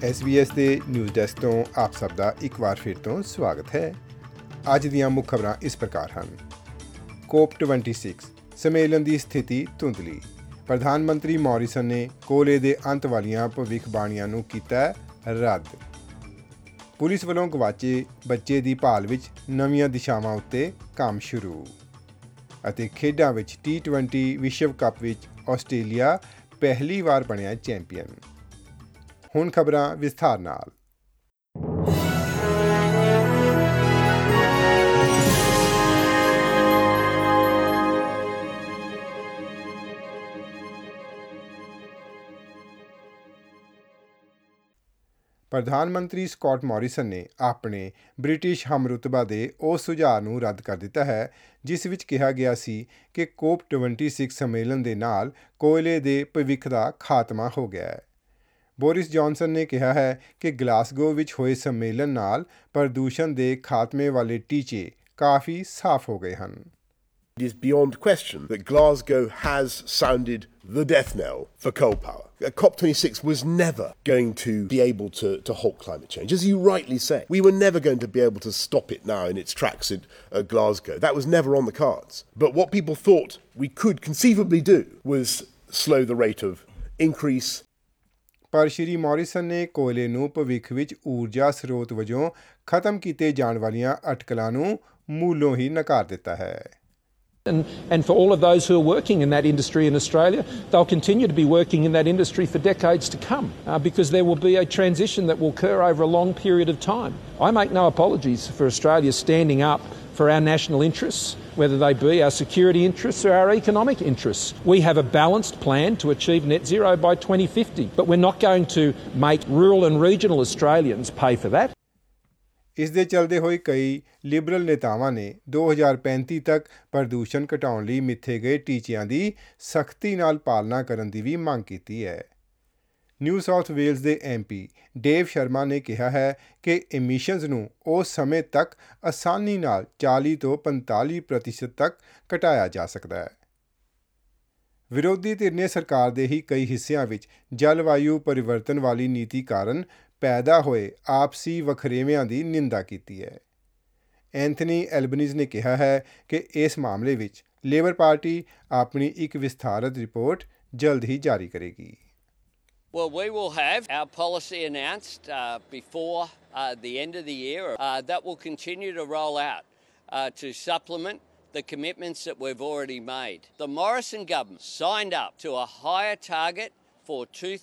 SBS ਦੇ news desk ਤੋਂ ਆਪ ਸਭ ਦਾ ਇੱਕ ਵਾਰ ਫਿਰ ਤੋਂ ਸਵਾਗਤ ਹੈ। ਅੱਜ ਦੀਆਂ ਮੁੱਖ ਖਬਰਾਂ ਇਸ ਪ੍ਰਕਾਰ ਹਨ। COP26 ਸੰਮੇਲਨ ਦੀ ਸਥਿਤੀ ਧੁੰਦਲੀ। ਪ੍ਰਧਾਨ ਮੰਤਰੀ ਮੌਰਿਸਨ ਨੇ ਕੋਲੇ ਦੇ ਅੰਤ ਵਾਲੀਆਂ ਭਵਿੱਖਬਾਣੀਆਂ ਨੂੰ ਕੀਤਾ ਰੱਦ। ਪੁਲਿਸ ਵੱਲੋਂ ਗਵਾਚੇ ਬੱਚੇ ਦੀ ਭਾਲ ਵਿੱਚ ਨਵੀਆਂ ਦਿਸ਼ਾਵਾਂ ਉੱਤੇ ਕੰਮ ਸ਼ੁਰੂ। ਅਤੇ ਖੇਡਾਂ ਵਿੱਚ T20 ਵਿਸ਼ਵ ਕੱਪ ਵਿੱਚ ਆਸਟ੍ਰੇਲੀਆ ਪਹਿਲੀ ਵਾਰ ਬਣਿਆ ਚੈਂਪੀਅਨ। ਹੁਣ ਖਬਰਾਂ ਵਿਸਥਾਰ ਨਾਲ। ਪ੍ਰਧਾਨ ਮੰਤਰੀ ਸਕਾਟ ਮੌਰਿਸਨ ਨੇ ਆਪਣੇ ਬ੍ਰਿਟਿਸ਼ ਹਮਰੁਤਬਾ ਦੇ ਉਸ ਸੁਝਾਅ ਨੂੰ ਰੱਦ ਕਰ ਦਿੱਤਾ ਹੈ ਜਿਸ ਵਿੱਚ ਕਿਹਾ ਗਿਆ ਸੀ ਕਿ COP26 ਸੰਮੇਲਨ ਦੇ ਨਾਲ ਕੋਇਲੇ ਦੇ ਭਵਿੱਖ ਦਾ ਖਾਤਮਾ ਹੋ ਗਿਆ ਹੈ। ਬੋਰਿਸ ਜੌਨਸਨ ਨੇ ਕਿਹਾ ਹੈ ਕਿ ਗਲਾਸਗੋ ਵਿੱਚ ਹੋਏ ਸੰਮੇਲਨ ਨਾਲ ਪ੍ਰਦੂਸ਼ਣ ਦੇ ਖਾਤਮੇ ਵਾਲੇ ਟੀਚੇ ਕਾਫੀ ਸਾਫ਼ ਹੋ ਗਏ ਹਨ। It is beyond question that Glasgow has sounded the death knell for coal power. COP26 was never going to be able to halt climate change. As you rightly say, we were never going to be able to stop it now in its tracks at Glasgow. That was never on the cards. But what people thought we could conceivably do was slow the rate of increase. ਪਰ ਸ਼੍ਰੀ Morrison ਨੇ ਕੋਇਲੇ ਨੂੰ ਭਵਿੱਖ ਵਿੱਚ ਊਰਜਾ ਸਰੋਤ ਵਜੋਂ ਖਤਮ ਕੀਤੇ ਜਾਣ ਵਾਲੀਆਂ ਅਟਕਲਾਂ ਨੂੰ ਮੂਲੋਂ ਹੀ ਨਕਾਰ ਦਿੱਤਾ ਹੈ। And for all of those who are working in that industry in Australia, they'll continue to be working in that industry for decades to come because there will be a transition that will occur over a long period of time. I make no apologies for Australia standing up for our national interests, whether they be our security interests or our economic interests. We have a balanced plan to achieve net zero by 2050, but we're not going to make rural and regional Australians pay for that. ਇਸ ਦੇ ਚਲਦੇ ਹੋਏ ਕਈ Liberal ਨੇਤਾਵਾਂ ਨੇ 2035 ਤੱਕ ਪ੍ਰਦੂਸ਼ਣ ਘਟਾਉਣ ਲਈ ਮਿੱਥੇ ਗਏ ਟੀਚਿਆਂ ਦੀ ਸਖਤੀ ਨਾਲ ਪਾਲਣਾ ਕਰਨ ਦੀ ਵੀ ਮੰਗ ਕੀਤੀ ਹੈ। ਨਿਊ ਸਾਊਥ ਵੇਲਜ਼ ਦੇ MP ਡੇਵ ਸ਼ਰਮਾ ਨੇ ਕਿਹਾ ਹੈ ਕਿ ਐਮਿਸ਼ਨਜ਼ ਨੂੰ ਉਸ ਸਮੇਂ ਤੱਕ ਆਸਾਨੀ ਨਾਲ 40 ਤੋਂ 45% ਤੱਕ ਘਟਾਇਆ ਜਾ ਸਕਦਾ ਹੈ। ਵਿਰੋਧੀ ਧਿਰ ਨੇ ਸਰਕਾਰ ਦੇ ਹੀ ਕਈ ਹਿੱਸਿਆਂ ਵਿੱਚ ਜਲਵਾਯੂ ਪਰਿਵਰਤਨ ਵਾਲੀ ਨੀਤੀ ਕਾਰਨ ਪੈਦਾ ਹੋਏ ਆਪਸੀ ਵਖਰੇਵਿਆਂ ਦੀ ਨਿੰਦਾ ਕੀਤੀ ਹੈ। ਐਂਥਨੀ ਐਲਬਨੀਜ਼ ਨੇ ਕਿਹਾ ਹੈ ਕਿ ਇਸ ਮਾਮਲੇ ਵਿੱਚ ਲੇਬਰ ਪਾਰਟੀ ਆਪਣੀ ਇੱਕ ਵਿਸਥਾਰਤ ਰਿਪੋਰਟ ਜਲਦ ਹੀ ਜਾਰੀ ਕਰੇਗੀ। Well, we will have our policy announced before the end of the year. That will continue to roll out to supplement the commitments that we've already made. The Morrison government signed up to a higher target for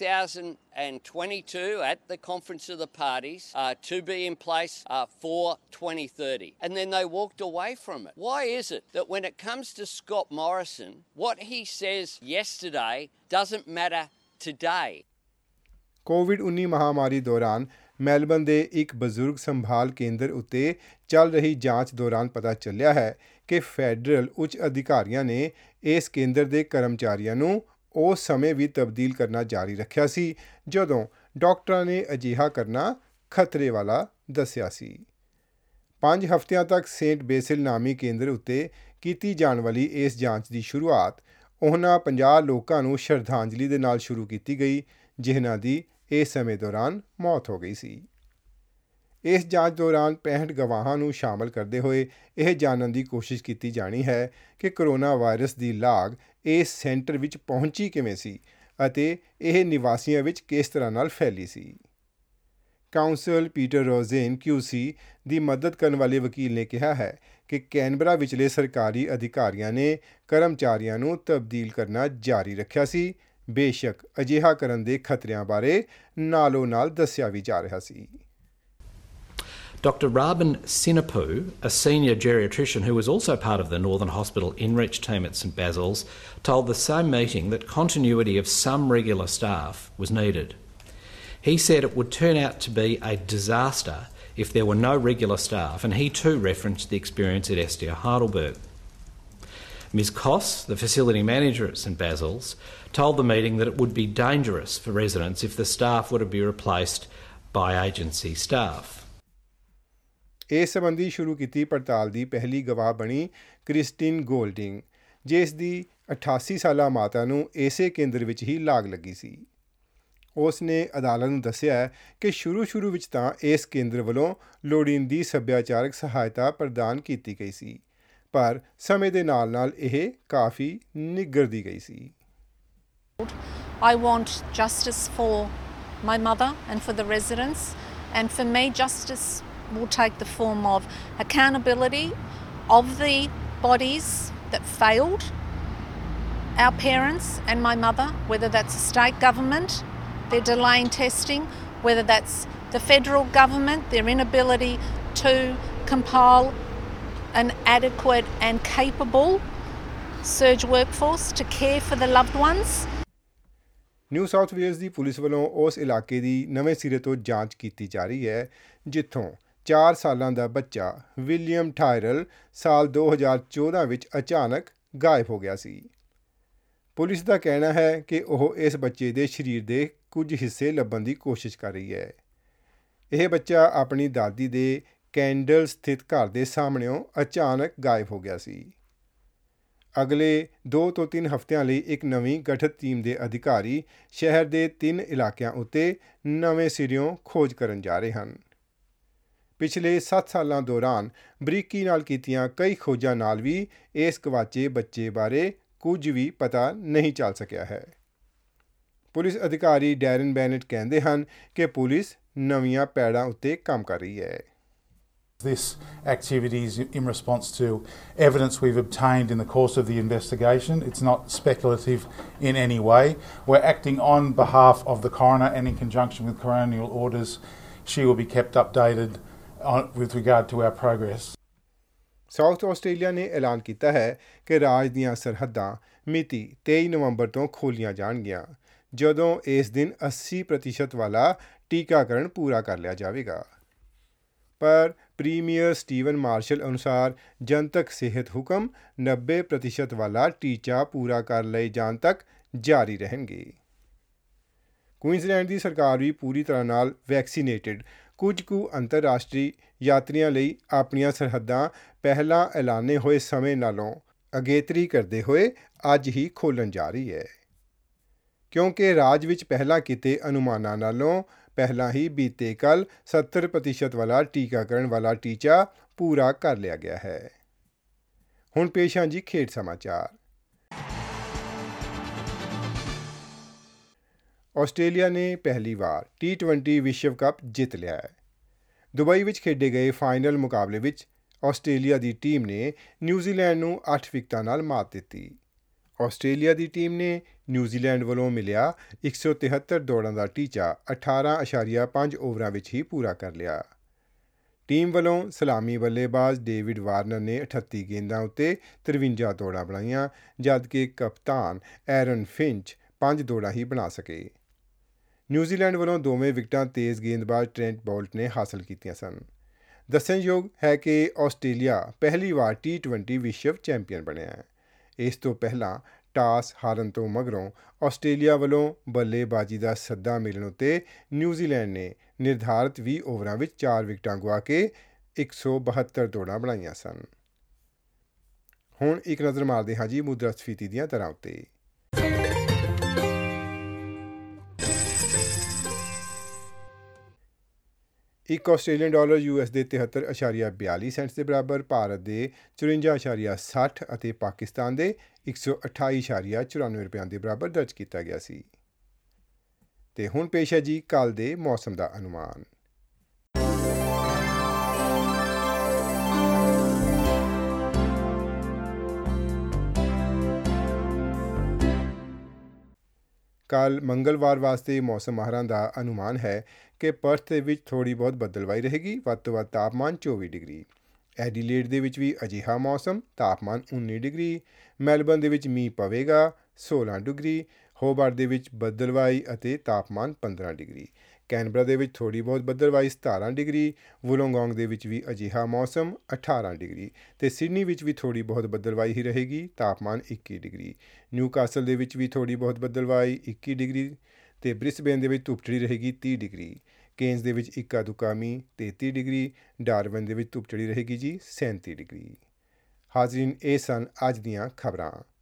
2022 at the Conference of the Parties to be in place for 2030. And then they walked away from it. Why is it that when it comes to Scott Morrison, what he says yesterday doesn't matter today? COVID-19 ਮਹਾਮਾਰੀ ਦੌਰਾਨ Melbourne ਦੇ ਇੱਕ ਬਜ਼ੁਰਗ ਸੰਭਾਲ ਕੇਂਦਰ ਉੱਤੇ ਚੱਲ ਰਹੀ ਜਾਂਚ ਦੌਰਾਨ ਪਤਾ ਚੱਲਿਆ ਹੈ ਕਿ ਫੈਡਰਲ ਉੱਚ ਅਧਿਕਾਰੀਆਂ ਨੇ ਇਸ ਕੇਂਦਰ ਦੇ ਕਰਮਚਾਰੀਆਂ ਨੂੰ ਉਸ ਸਮੇਂ ਵੀ ਤਬਦੀਲ ਕਰਨਾ ਜਾਰੀ ਰੱਖਿਆ ਸੀ ਜਦੋਂ ਡਾਕਟਰਾਂ ਨੇ ਅਜਿਹਾ ਕਰਨਾ ਖਤਰੇ ਵਾਲਾ ਦੱਸਿਆ ਸੀ। 5 ਹਫ਼ਤਿਆਂ ਤੱਕ ਸੇਂਟ ਬੇਸਿਲ ਨਾਮੀ ਕੇਂਦਰ ਉੱਤੇ ਕੀਤੀ ਜਾਣ ਵਾਲੀ ਇਸ ਜਾਂਚ ਦੀ ਸ਼ੁਰੂਆਤ ਉਹਨਾਂ 50 ਲੋਕਾਂ ਨੂੰ ਸ਼ਰਧਾਂਜਲੀ ਦੇ ਨਾਲ ਸ਼ੁਰੂ ਕੀਤੀ ਗਈ ਜਿਨ੍ਹਾਂ ਦੀ ਇਸ ਸਮੇਂ ਦੌਰਾਨ ਮੌਤ ਹੋ ਗਈ ਸੀ। ਇਸ ਜਾਂਚ ਦੌਰਾਨ 65 ਗਵਾਹਾਂ ਨੂੰ ਸ਼ਾਮਲ ਕਰਦੇ ਹੋਏ ਇਹ ਜਾਣਨ ਦੀ ਕੋਸ਼ਿਸ਼ ਕੀਤੀ ਜਾਣੀ ਹੈ ਕਿ ਕਰੋਨਾ ਵਾਇਰਸ ਦੀ ਲਾਗ ਇਸ ਸੈਂਟਰ ਵਿੱਚ ਪਹੁੰਚੀ ਕਿਵੇਂ ਸੀ ਅਤੇ ਇਹ ਨਿਵਾਸੀਆਂ ਵਿੱਚ ਕਿਸ ਤਰ੍ਹਾਂ ਨਾਲ ਫੈਲੀ ਸੀ। ਕਾਉਂਸਲ ਪੀਟਰ ਰੋਜ਼ੇਨ QC ਦੀ ਮਦਦ ਕਰਨ ਵਾਲੇ ਵਕੀਲ ਨੇ ਕਿਹਾ ਹੈ ਕਿ ਕੈਨਬਰਾ ਵਿਚਲੇ ਸਰਕਾਰੀ ਅਧਿਕਾਰੀਆਂ ਨੇ ਕਰਮਚਾਰੀਆਂ ਨੂੰ ਤਬਦੀਲ ਕਰਨਾ ਜਾਰੀ ਰੱਖਿਆ ਸੀ, ਬੇਸ਼ੱਕ ਅਜਿਹਾ ਕਰਨ ਦੇ ਖਤਰਿਆਂ ਬਾਰੇ ਨਾਲੋਂ ਨਾਲ ਦੱਸਿਆ ਵੀ ਜਾ ਰਿਹਾ ਸੀ। Dr Rabin Sinapu, a senior geriatrician who was also part of the Northern Hospital InReach team at St Basil's, told the same meeting that continuity of some regular staff was needed. He said it would turn out to be a disaster if there were no regular staff, and he too referenced the experience at Estia Heidelberg. Ms Koss, the facility manager at St Basil's, told the meeting that it would be dangerous for residents if the staff were to be replaced by agency staff. ਇਸ ਸੰਬੰਧੀ ਸ਼ੁਰੂ ਕੀਤੀ ਪੜਤਾਲ ਦੀ ਪਹਿਲੀ ਗਵਾਹ ਬਣੀ ਕ੍ਰਿਸਟਿਨ ਗੋਲਡਿੰਗ, ਜਿਸ ਦੀ 88 ਸਾਲਾ ਮਾਤਾ ਨੂੰ ਇਸੇ ਕੇਂਦਰ ਵਿੱਚ ਹੀ ਲਾਗ ਲੱਗੀ ਸੀ। ਉਸ ਨੇ ਅਦਾਲਤ ਨੂੰ ਦੱਸਿਆ ਕਿ ਸ਼ੁਰੂ ਵਿੱਚ ਤਾਂ ਇਸ ਕੇਂਦਰ ਵੱਲੋਂ ਲੋੜੀਂਦੀ ਸੱਭਿਆਚਾਰਕ ਸਹਾਇਤਾ ਪ੍ਰਦਾਨ ਕੀਤੀ ਗਈ ਸੀ, ਪਰ ਸਮੇਂ ਦੇ ਨਾਲ ਇਹ ਕਾਫੀ ਨਿੱਘਰਦੀ ਗਈ ਸੀ। I want justice for my mother and for the residents, and for me justice will take the form of accountability of the bodies that failed our parents and my mother, whether that's a state government, they're delaying testing, whether that's the federal government, their inability to compile an adequate and capable surge workforce to care for the loved ones. New South Wales ਦੀ police ਵੱਲੋਂ ਉਸ ਇਲਾਕੇ ਦੀ ਨਵੇਂ ਸਿਰੇ ਤੋਂ ਜਾਂਚ ਕੀਤੀ ਜਾ ਰਹੀ ਹੈ ਜਿੱਥੋਂ 4 ਸਾਲਾਂ ਦਾ ਬੱਚਾ ਵਿਲੀਅਮ ਟਾਇਰਲ ਸਾਲ 2014 ਵਿੱਚ ਅਚਾਨਕ ਗਾਇਬ ਹੋ ਗਿਆ ਸੀ। ਪੁਲਿਸ ਦਾ ਕਹਿਣਾ ਹੈ ਕਿ ਉਹ ਇਸ ਬੱਚੇ ਦੇ ਸਰੀਰ ਦੇ ਕੁਝ ਹਿੱਸੇ ਲੱਭਣ ਦੀ ਕੋਸ਼ਿਸ਼ ਕਰ ਰਹੀ ਹੈ। ਇਹ ਬੱਚਾ ਆਪਣੀ ਦਾਦੀ ਦੇ ਕੈਂਡਲ ਸਥਿਤ ਘਰ ਦੇ ਸਾਹਮਣਿਓਂ ਅਚਾਨਕ ਗਾਇਬ ਹੋ ਗਿਆ ਸੀ। ਅਗਲੇ 2 ਤੋਂ 3 ਹਫ਼ਤਿਆਂ ਲਈ ਇੱਕ ਨਵੀਂ ਗਠਿਤ ਟੀਮ ਦੇ ਅਧਿਕਾਰੀ ਸ਼ਹਿਰ ਦੇ 3 ਇਲਾਕਿਆਂ ਉੱਤੇ ਨਵੇਂ ਸਿਰਿਓਂ ਖੋਜ ਕਰਨ ਜਾ ਰਹੇ ਹਨ। ਪਿਛਲੇ 7 ਸਾਲਾਂ ਦੌਰਾਨ ਬਰੀਕੀ ਨਾਲ ਕੀਤੀਆਂ ਕਈ ਖੋਜਾਂ ਨਾਲ ਵੀ ਇਸ ਗਵਾਚੇ ਬੱਚੇ ਬਾਰੇ ਕੁਝ ਵੀ ਪਤਾ ਨਹੀਂ ਚੱਲ ਸਕਿਆ ਹੈ। ਪੁਲਿਸ ਅਧਿਕਾਰੀ ਡੈਰਨ ਬੈਨਟ ਕਹਿੰਦੇ ਹਨ ਕਿ ਪੁਲਿਸ ਨਵੀਆਂ ਪੈੜਾਂ ਉੱਤੇ ਕੰਮ ਕਰ ਰਹੀ ਹੈ। This activity is in response to evidence we've obtained in the course of the investigation. It's not speculative in any way. We're acting on behalf of the coroner and in conjunction with coronial orders. She will be kept updated with regard to our progress. South Australia ਨੇ ਐਲਾਨ ਕੀਤਾ ਹੈ ਕਿ ਰਾਜ ਦੀਆਂ ਸਰਹੱਦਾਂ ਮਿਤੀ 23 ਨਵੰਬਰ ਤੋਂ ਖੋਲ੍ਹੀਆਂ ਜਾਣਗੀਆਂ, ਜਦੋਂ ਇਸ ਦਿਨ 80% ਵਾਲਾ ਟੀਕਾਕਰਨ ਪੂਰਾ ਕਰ ਲਿਆ ਜਾਵੇਗਾ। ਪਰ ਪ੍ਰੀਮੀਅਰ ਸਟੀਵਨ ਮਾਰਸ਼ਲ ਅਨੁਸਾਰ ਜਨਤਕ ਸਿਹਤ ਹੁਕਮ 90% ਵਾਲਾ ਟੀਚਾ ਪੂਰਾ ਕਰ ਲਏ ਜਾਣ ਤੱਕ ਜਾਰੀ ਰਹਿਣਗੇ। ਕੁਈਨਜ਼ਲੈਂਡ ਦੀ ਸਰਕਾਰ ਵੀ ਪੂਰੀ ਤਰ੍ਹਾਂ ਨਾਲ ਵੈਕਸੀਨੇਟਡ ਕੁਝ ਕੁ ਅੰਤਰਰਾਸ਼ਟਰੀ ਯਾਤਰੀਆਂ ਲਈ ਆਪਣੀਆਂ ਸਰਹੱਦਾਂ ਪਹਿਲਾਂ ਐਲਾਨੇ ਹੋਏ ਸਮੇਂ ਨਾਲੋਂ ਅਗੇਤਰੀ ਕਰਦੇ ਹੋਏ ਅੱਜ ਹੀ ਖੋਲ੍ਹਣ ਜਾ ਰਹੀ ਹੈ, ਕਿਉਂਕਿ ਰਾਜ ਵਿੱਚ ਪਹਿਲਾਂ ਕੀਤੇ ਅਨੁਮਾਨਾਂ ਨਾਲੋਂ ਪਹਿਲਾਂ ਹੀ ਬੀਤੇ ਕੱਲ੍ਹ 70% ਵਾਲਾ ਟੀਕਾਕਰਨ ਵਾਲਾ ਟੀਚਾ ਪੂਰਾ ਕਰ ਲਿਆ ਗਿਆ ਹੈ। ਹੁਣ ਪੇਸ਼ ਹਾਂ ਜੀ ਖੇਡ ਸਮਾਚਾਰ। ਆਸਟ੍ਰੇਲੀਆ ਨੇ ਪਹਿਲੀ ਵਾਰ T20 ਵਿਸ਼ਵ ਕੱਪ ਜਿੱਤ ਲਿਆ ਹੈ। ਦੁਬਈ ਵਿੱਚ ਖੇਡੇ ਗਏ ਫਾਈਨਲ ਮੁਕਾਬਲੇ ਵਿੱਚ ਆਸਟ੍ਰੇਲੀਆ ਦੀ ਟੀਮ ਨੇ ਨਿਊਜ਼ੀਲੈਂਡ ਨੂੰ 8 ਵਿਕਟਾਂ ਨਾਲ ਮਾਤ ਦਿੱਤੀ। ਆਸਟ੍ਰੇਲੀਆ ਦੀ ਟੀਮ ਨੇ ਨਿਊਜ਼ੀਲੈਂਡ ਵੱਲੋਂ ਮਿਲਿਆ 173 ਦੌੜਾਂ ਦਾ ਟੀਚਾ 18.5 ਓਵਰਾਂ ਵਿੱਚ ਹੀ ਪੂਰਾ ਕਰ ਲਿਆ। ਟੀਮ ਵੱਲੋਂ ਸਲਾਮੀ ਬੱਲੇਬਾਜ਼ ਡੇਵਿਡ ਵਾਰਨਰ ਨੇ 38 ਗੇਂਦਾਂ ਉੱਤੇ 53 ਦੌੜਾਂ ਬਣਾਈਆਂ, ਜਦਕਿ ਕਪਤਾਨ ਐਰਨ ਫਿੰਚ 5 ਦੌੜਾਂ ਹੀ ਬਣਾ ਸਕੇ। ਨਿਊਜ਼ੀਲੈਂਡ ਵੱਲੋਂ ਦੋਵੇਂ ਵਿਕਟਾਂ ਤੇਜ਼ ਗੇਂਦਬਾਜ਼ ਟ੍ਰੈਂਟ ਬੋਲਟ ਨੇ ਹਾਸਲ ਕੀਤੀਆਂ ਸਨ। ਦੱਸਣਯੋਗ ਹੈ ਕਿ ਆਸਟ੍ਰੇਲੀਆ ਪਹਿਲੀ ਵਾਰ T20 ਵਿਸ਼ਵ ਚੈਂਪੀਅਨ ਬਣਿਆ ਹੈ। ਇਸ ਤੋਂ ਪਹਿਲਾਂ ਟਾਸ ਹਾਰਨ ਤੋਂ ਮਗਰੋਂ ਆਸਟ੍ਰੇਲੀਆ ਵੱਲੋਂ ਬੱਲੇਬਾਜ਼ੀ ਦਾ ਸੱਦਾ ਮਿਲਣ ਉੱਤੇ ਨਿਊਜ਼ੀਲੈਂਡ ਨੇ ਨਿਰਧਾਰਤ 20 ਓਵਰਾਂ ਵਿੱਚ 4 ਵਿਕਟਾਂ ਗੁਆ ਕੇ 172 ਦੌੜਾਂ ਬਣਾਈਆਂ ਸਨ। ਹੁਣ ਇੱਕ ਨਜ਼ਰ ਮਾਰਦੇ ਹਾਂ ਜੀ ਮੁਦਰਾਸਫੀਤੀ ਦੀਆਂ ਦਰਾਂ ਉੱਤੇ। ਇੱਕ ਆਸਟ੍ਰੇਲੀਅਨ ਡਾਲਰ US ਦੇ 73.42 ਸੈਂਟਸ ਦੇ ਬਰਾਬਰ, ਭਾਰਤ ਦੇ 54.60 ਅਤੇ ਪਾਕਿਸਤਾਨ ਦੇ 128.94 ਰੁਪਏ ਦੇ ਬਰਾਬਰ ਦਰਜ ਕੀਤਾ ਗਿਆ ਸੀ। ਤੇ ਹੁਣ ਪੇਸ਼ ਹੈ ਜੀ ਕੱਲ੍ਹ ਦੇ ਮੌਸਮ ਦਾ ਅਨੁਮਾਨ। ਕੱਲ੍ਹ ਮੰਗਲਵਾਰ ਵਾਸਤੇ ਮੌਸਮ ਮਾਹਰਾਂ ਦਾ ਅਨੁਮਾਨ ਹੈ ਕਿ ਪਰਥ ਦੇ ਵਿੱਚ ਥੋੜ੍ਹੀ ਬਹੁਤ ਬੱਦਲਵਾਈ ਰਹੇਗੀ, ਵੱਧ ਤੋਂ ਵੱਧ ਤਾਪਮਾਨ 24 ਡਿਗਰੀ। ਐਡੀਲੇਡ ਦੇ ਵਿੱਚ ਵੀ ਅਜਿਹਾ ਮੌਸਮ, ਤਾਪਮਾਨ 19 ਡਿਗਰੀ। ਮੈਲਬਰਨ ਦੇ ਵਿੱਚ ਮੀਂਹ ਪਵੇਗਾ, 16 ਡਿਗਰੀ। ਹੋਬਾਰਟ ਦੇ ਵਿੱਚ ਬੱਦਲਵਾਈ ਅਤੇ ਤਾਪਮਾਨ 15 ਡਿਗਰੀ। ਕੈਨਬਰਾ ਦੇ ਵਿੱਚ ਥੋੜ੍ਹੀ ਬਹੁਤ ਬੱਦਲਵਾਈ, 17 ਡਿਗਰੀ। ਵੁਲੋਂਗੋਂਗ ਦੇ ਵਿੱਚ ਵੀ ਅਜਿਹਾ ਮੌਸਮ, 18 ਡਿਗਰੀ। ਅਤੇ ਸਿਡਨੀ ਵਿੱਚ ਵੀ ਥੋੜ੍ਹੀ ਬਹੁਤ ਬੱਦਲਵਾਈ ਹੀ ਰਹੇਗੀ, ਤਾਪਮਾਨ 21 ਡਿਗਰੀ। ਨਿਊਕਾਸਲ ਦੇ ਵਿੱਚ ਵੀ ਥੋੜ੍ਹੀ ਬਹੁਤ ਬੱਦਲਵਾਈ, 21 ਡਿਗਰੀ। ਅਤੇ ਬ੍ਰਿਸਬੇਨ ਦੇ ਵਿੱਚ ਧੁੱਪ ਚੜੀ ਰਹੇਗੀ, 30 ਡਿਗਰੀ। ਕੇਨਜ਼ ਦੇ ਵਿੱਚ ਇੱਕਾ ਦੁੱਕਾ ਮੀਂਹ, 33 ਡਿਗਰੀ। ਡਾਰਵਨ ਦੇ ਵਿੱਚ ਧੁੱਪ ਚੜੀ ਰਹੇਗੀ ਜੀ, 37 ਡਿਗਰੀ। ਹਾਜ਼ਰੀਨ, ਇਹ ਸਨ ਅੱਜ ਦੀਆਂ ਖਬਰਾਂ।